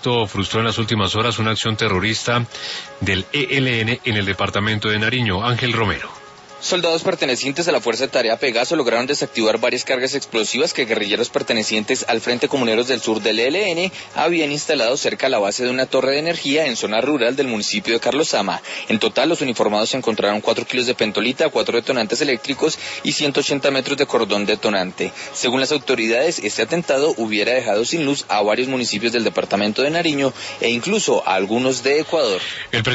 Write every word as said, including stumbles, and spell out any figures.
Esto frustró en las últimas horas una acción terrorista del E L N en el departamento de Nariño. Ángel Romero. Soldados pertenecientes a la Fuerza de Tarea Pegaso lograron desactivar varias cargas explosivas que guerrilleros pertenecientes al Frente Comuneros del Sur del E L N habían instalado cerca a la base de una torre de energía en zona rural del municipio de Carlosama. En total, los uniformados encontraron cuatro kilos de pentolita, cuatro detonantes eléctricos y ciento ochenta metros de cordón detonante. Según las autoridades, este atentado hubiera dejado sin luz a varios municipios del departamento de Nariño e incluso a algunos de Ecuador. El